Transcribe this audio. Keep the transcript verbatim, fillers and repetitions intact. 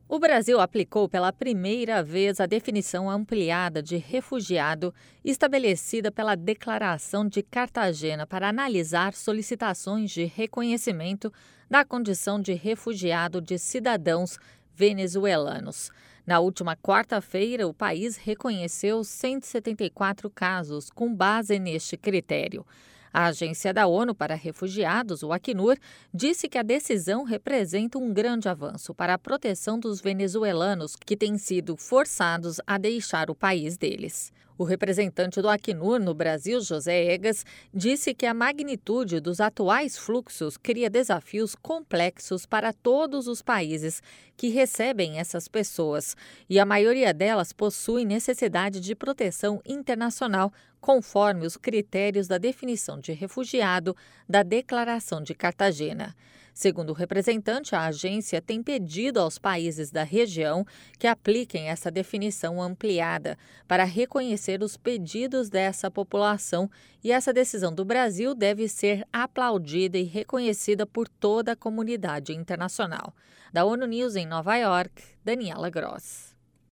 O Brasil aplicou pela primeira vez a definição ampliada de refugiado estabelecida pela Declaração de Cartagena para analisar solicitações de reconhecimento da condição de refugiado de cidadãos venezuelanos. Na última quarta-feira, o país reconheceu cento e setenta e quatro casos com base neste critério. A Agência da ONU para Refugiados, o Acnur, disse que a decisão representa um grande avanço para a proteção dos venezuelanos que têm sido forçados a deixar o país deles. O representante do Acnur no Brasil, José Egas, disse que a magnitude dos atuais fluxos cria desafios complexos para todos os países que recebem essas pessoas, e a maioria delas possui necessidade de proteção internacional, conforme os critérios da definição de refugiado da Declaração de Cartagena. Segundo o representante, a agência tem pedido aos países da região que apliquem essa definição ampliada para reconhecer os pedidos dessa população, e essa decisão do Brasil deve ser aplaudida e reconhecida por toda a comunidade internacional. Da ONU News em Nova York, Daniela Gross.